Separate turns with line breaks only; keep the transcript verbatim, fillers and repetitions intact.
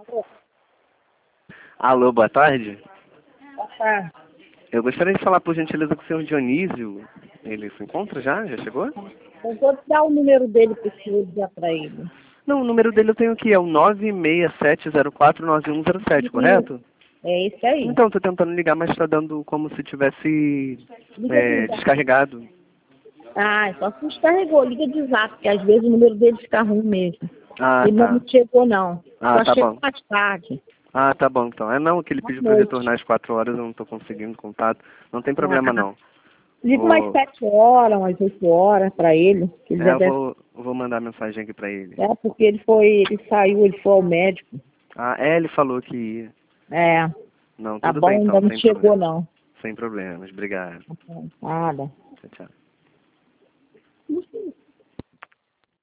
Alô, boa tarde.
Boa tarde.
Eu gostaria de falar, por gentileza, com o senhor Dionísio. Ele se encontra já? Já chegou?
Eu vou te dar o número dele para o senhor ligar para ele.
Não, o número dele eu tenho aqui, é o nove seis sete zero quatro nove um zero sete, correto?
É esse aí.
Então, tô tentando ligar, mas está dando como se tivesse
Liga
é,
de zap.
descarregado.
Ah, só se descarregou. Liga de zap, porque às vezes o número dele fica ruim mesmo.
Ah,
Ele
tá.
não chegou, não.
Ah,
Só
tá
chegou
bom.
mais tarde.
Ah, tá bom, então. É não, que ele
À
pediu para eu
noite.
retornar às quatro horas, eu não tô conseguindo contato. Não tem problema,
Ah,
não.
liga umas
Vou...
sete horas, umas oito horas para ele. Que ele
É,
já
eu
deve...
vou, vou mandar mensagem aqui pra ele.
É, porque ele foi, ele saiu, ele foi ao médico.
Ah, é, ele falou que ia.
É,
Não,
tá
tudo
bom,
bem
ainda
então,
não
sem
chegou,
problema.
não.
Sem problemas, obrigado.
Nada.
Tchau, tchau.